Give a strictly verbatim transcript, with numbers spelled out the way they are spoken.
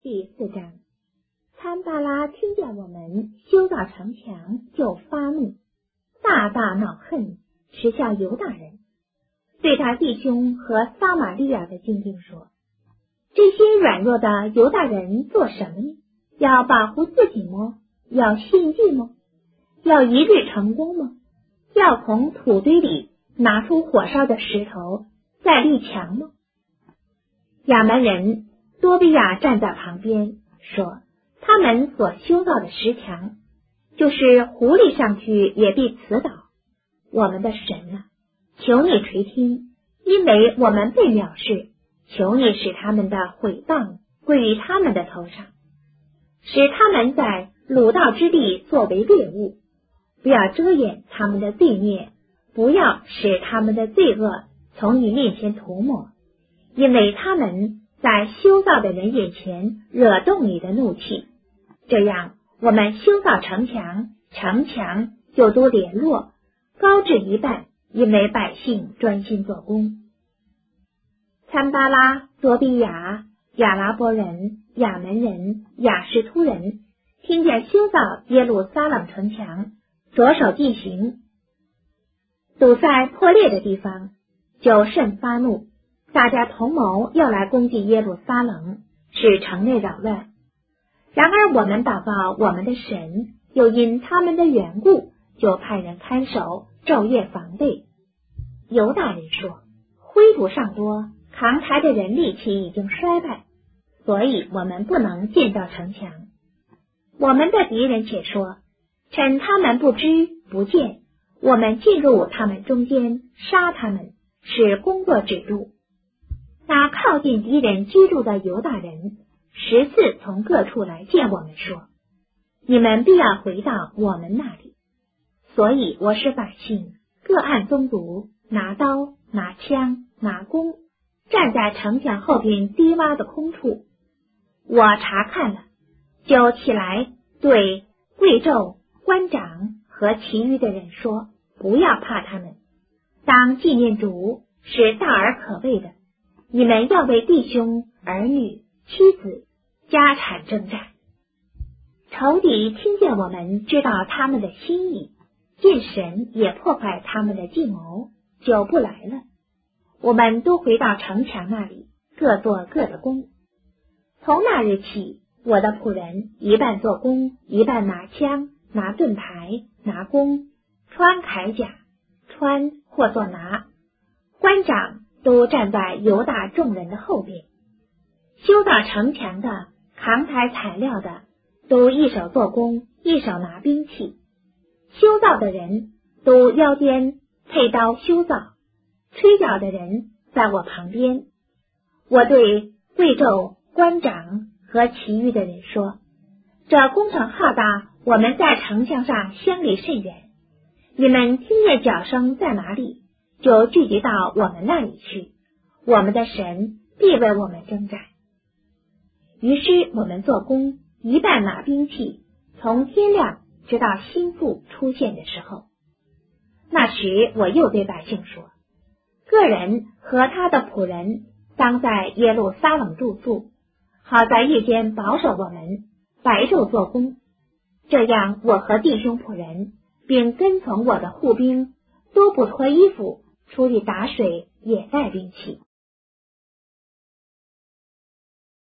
第四章，参巴拉听见我们修造城墙，就发怒，大大恼恨，耻笑犹大人，对他弟兄和撒玛利亚的精兵说：这些软弱的犹大人做什么呢？要保护自己吗？要献祭吗？要一日成功吗？要从土堆里拿出火烧的石头再立墙吗？亚门人多比亚站在旁边说：他们所修造的石墙，就是狐狸上去也必辞倒。我们的神啊，求你垂听，因为我们被藐视，求你使他们的毁谤归于他们的头上，使他们在鲁道之地作为猎物，不要遮掩他们的罪孽，不要使他们的罪恶从你面前涂抹，因为他们在修造的人眼前惹动你的怒气。这样我们修造城墙，城墙就都联络，高至一半，因为百姓专心做工。参巴拉、多比亚、亚拉伯人、亚门人、亚实突人听见修造耶路撒冷城墙，着手进行，堵在破裂的地方，就甚发怒，大家同谋要来攻击耶路撒冷，使城内扰乱。然而我们祷告我们的神，又因他们的缘故，就派人看守，昼夜防备。犹大人说：灰土尚多，扛柴的人力气已经衰败，所以我们不能建造城墙。我们的敌人且说：趁他们不知不见，我们进入他们中间，杀他们，使工作止住。那靠近敌人居住的犹大人十次从各处来见我们说：你们必要回到我们那里。所以我使百姓各按宗族，拿刀拿枪拿弓，站在城墙后边低洼的空处。我查看了，就起来对贵胄、官长和其余的人说：不要怕他们，当纪念主是大而可畏的，你们要为弟兄、儿女、妻子、家产征战。仇敌听见我们知道他们的心意，见神也破坏他们的计谋，就不来了。我们都回到城墙那里，各做各的工。从那日起，我的仆人一半做工，一半拿枪、拿盾牌、拿弓，穿铠甲，穿或作拿。官长都站在犹大众人的后边。修造城墙的、扛抬材料的，都一手做工，一手拿兵器。修造的人都腰间佩刀修造，吹角的人在我旁边。我对贵胄、官长和其余的人说：这工程浩大，我们在城墙上相离甚远，你们听见脚声在哪里，就聚集到我们那里去，我们的神必为我们征战。于是我们做工，一半拿兵器，从天亮直到新妇出现的时候。那时我又对百姓说：个人和他的仆人当在耶路撒冷住宿，好在夜间保守我们，白昼做工。这样我和弟兄仆人并跟从我的护兵都不脱衣服，出去打水，也带兵器。